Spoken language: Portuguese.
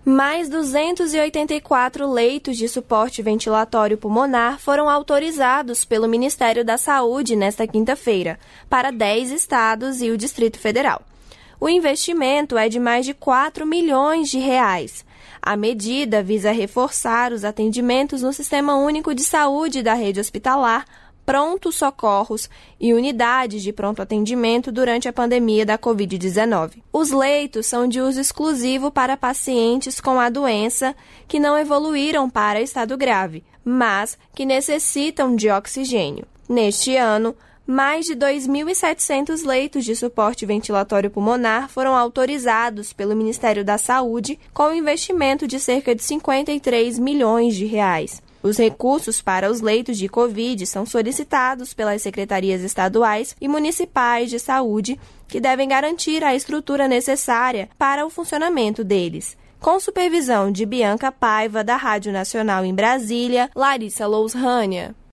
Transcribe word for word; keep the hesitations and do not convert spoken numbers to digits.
Mais duzentos e oitenta e quatro leitos de suporte ventilatório pulmonar foram autorizados pelo Ministério da Saúde nesta quinta-feira, para dez estados e o Distrito Federal. O investimento é de mais de quatro milhões de reais. A medida visa reforçar os atendimentos no Sistema Único de Saúde da rede hospitalar, prontos socorros e unidades de pronto atendimento durante a pandemia da covid dezenove. Os leitos são de uso exclusivo para pacientes com a doença que não evoluíram para estado grave, mas que necessitam de oxigênio. Neste ano, mais de dois mil e setecentos leitos de suporte ventilatório pulmonar foram autorizados pelo Ministério da Saúde, com um investimento de cerca de cinquenta e três milhões de reais. Os recursos para os leitos de Covid são solicitados pelas secretarias estaduais e municipais de saúde, que devem garantir a estrutura necessária para o funcionamento deles. Com supervisão de Bianca Paiva, da Rádio Nacional em Brasília, Larissa Lousrânia.